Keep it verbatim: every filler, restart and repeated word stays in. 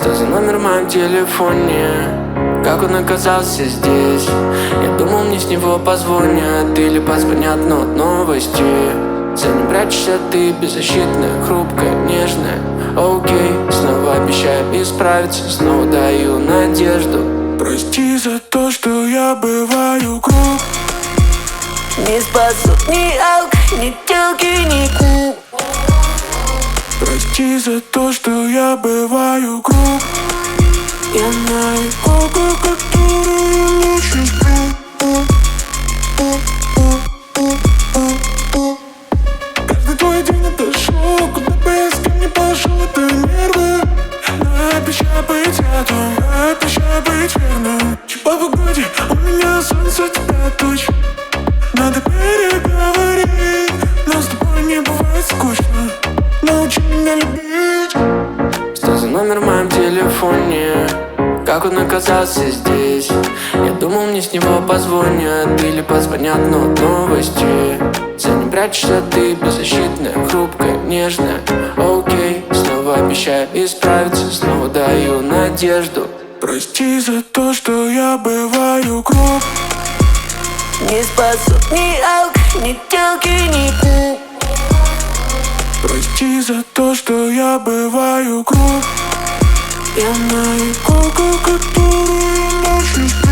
Что за номер в моем телефоне? Как он оказался здесь? Я думал, мне с него позвонят или позвонят, но от новости. За ним прячешься ты, беззащитная, хрупкая, нежная. Окей, снова обещаю исправиться, снова даю надежду. Прости за то, что я бываю груб. Не спасут ни алк, ни телки, ни ку. Прости за то, что я бываю груб. Я на иголку, которую ночью сплю. Каждый твой день это шок. Куда бы я с кем не пошел, это нервы. Но обещаю быть рядом, обещаю быть верным. По погоде у меня солнце, тебя тучи. Надо переговорить, но с тобой не бывает скучно. Научи меня любить. Что за номер в моем телефоне? Как он оказался здесь? Я думал, мне с него позвонят или позвонят, но от новости. За ним прячешься ты, беззащитная, хрупкая, нежная. Окей, снова обещаю исправиться, снова даю надежду. Прости за то, что я бываю груб. Не спасут ни алк, ни телки, ни ку. Прости за то, что я бываю груб. Я на иголку, которую ночью сплю.